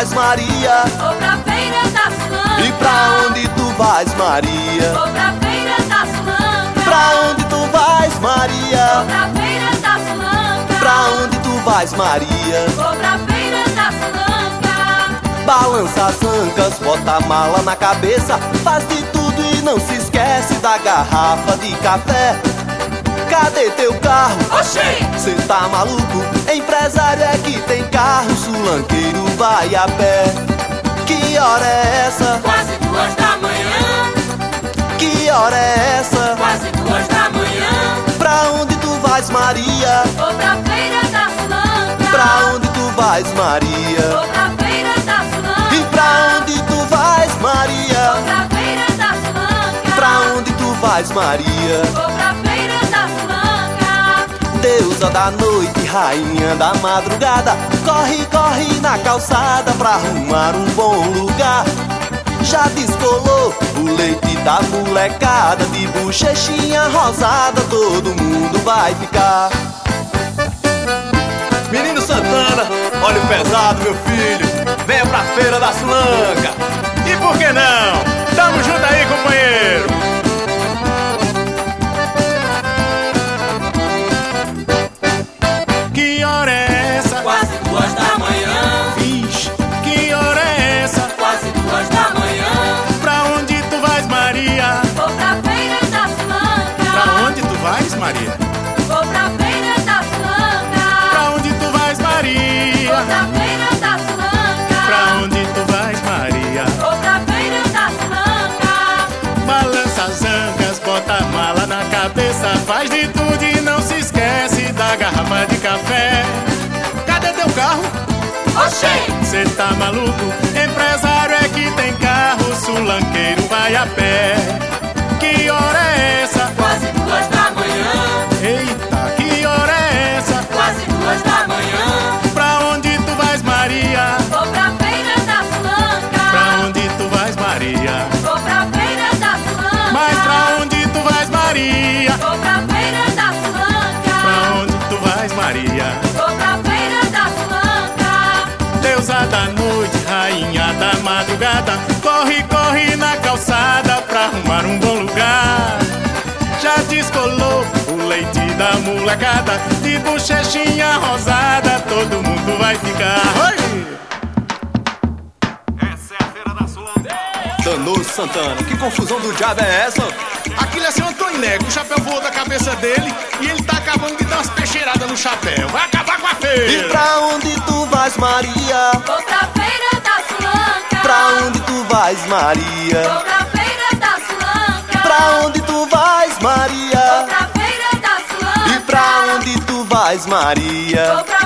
vais, Maria? Vou pra feira da Sulanga. E pra onde tu vais, Maria? Vou pra feira da Sulanga. Pra onde tu vais, Maria? Vou pra feira da Sulanga. Pra onde tu vais, Maria? Vou pra feira da Sulanga. Balança as ancas, bota a mala na cabeça, faz de tudo e não se esquece da garrafa de café. Cadê teu carro? Oxi! Cê tá maluco? Empresário é que tem carro, sulanqueiro vai a pé. Que hora é essa? Quase 2 da manhã. Que hora é essa? Quase 2 da manhã. Pra onde tu vais, Maria? Vou pra feira da Sulanga. Pra onde tu vais, Maria? Vou pra feira da Sulanga. E pra onde tu vais, Maria? Vou pra feira da Sulanga. Pra onde tu vais, Maria? Vou pra feira da Sulanga. Deusa da noite, rainha da madrugada, corre, corre na calçada pra arrumar um bom lugar. Já descolou o leite da molecada, de bochechinha rosada todo mundo vai ficar. Menino Santana, olha o pesado, meu filho, venha pra feira da Sulanga. E por que não? Tamo junto aí, companheiro. Que hora é essa? Quase 2 da manhã. Vixe, que hora é essa? Quase 2 da manhã. Pra onde tu vais, Maria? Vou pra feira da Sulanga. Pra onde tu vais, Maria? Vou pra feira da Sulanga. Pra onde tu vais, Vou Maria? pra feira da Sulanga. Pra onde tu vais, Maria? Vou pra feira da Sulanga. Balança as ancas, bota a mala na cabeça, faz de tudo e não se esquece da garrafa de café. Cadê teu carro? Oxi! Cê tá maluco? Empresário é que tem carro, sulanqueiro vai a pé. Que hora é essa? Quase 2 da manhã. Eita, que hora é essa? Quase 2 da manhã. Pra onde tu vais, Maria? Vou pra feira da Sulanga. Pra onde tu vais, Maria? Vou pra feira da Sulanga. Mas pra onde tu vais, Maria? Vou pra feira da Sulanga. Pra onde tu vais, Maria? Vou pra feira da Sulanga. Deusa da noite, rainha da madrugada, corre, corre na calçada pra arrumar um bom lugar. Já descolou o leite da molecada, de bochechinha rosada todo mundo vai ficar. Oi! Essa é a feira da Sulanga. Danoso Santana, que confusão do diabo é essa? Aquilo é seu Antônio Neco, o chapéu voou da cabeça dele e ele tá acabando de dar umas peixeiradas no chapéu. Vai acabar com a feira! E pra onde tu vais, Maria? Vou pra feira da Sulanga. Pra onde tu vais, Maria? Vou pra feira da Sulanga. Pra onde tu vais, Vou Maria? pra feira da Sulanga. E pra onde tu vais, Maria? Vou pra